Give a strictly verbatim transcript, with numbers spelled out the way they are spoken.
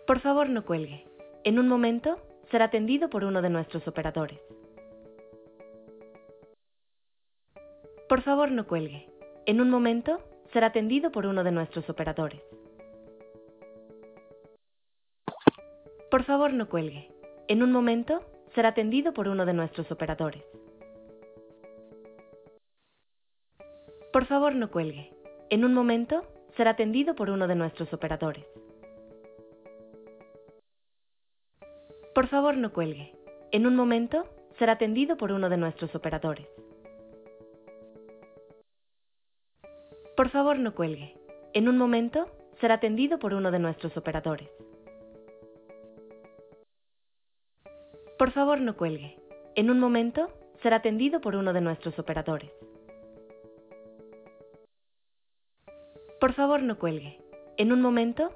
Por favor, no cuelgue. En un momento, será atendido por uno de nuestros operadores. Por favor, no cuelgue. En un momento, será atendido por uno de nuestros operadores. Por favor, no cuelgue. En un momento, será atendido por uno de nuestros operadores. Por favor, no cuelgue. En un momento, será atendido por uno de nuestros operadores. Por favor, no cuelgue. En un momento, será atendido por uno de nuestros operadores. Por favor, no cuelgue. En un momento, será atendido por uno de nuestros operadores. Por favor, no cuelgue. En un momento, será atendido por uno de nuestros operadores. Por favor, no cuelgue. En un momento,